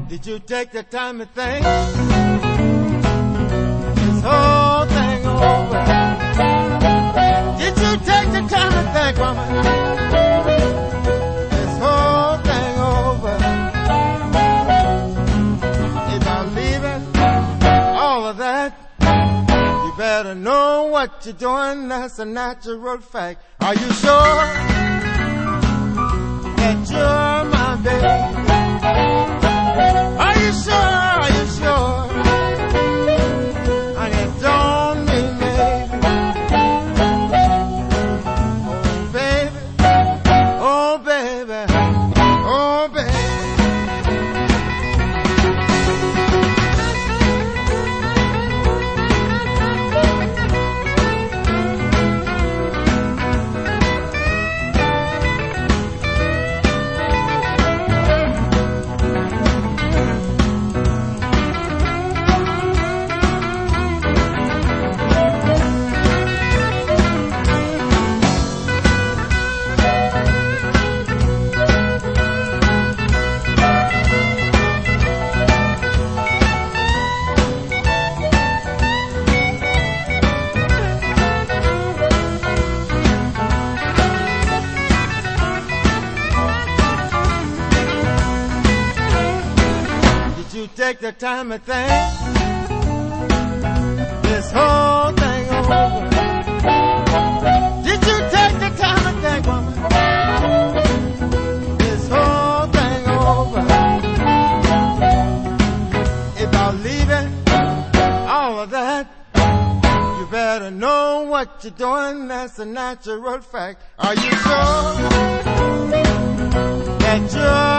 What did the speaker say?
Did you take the time to think this whole thing over? Did you take the time to think, woman, this whole thing over? If I'm leaving all of that, you better know what you're doing. That's a natural fact. Are you sure that you're my baby? Are you sure? Are you sure? And it don't mean maybe. Oh baby, oh baby, take the time to think this whole thing over. Did you take the time to think, woman, this whole thing over? If I'm leaving all of that, you better know what you're doing. That's a natural fact. Are you sure that you're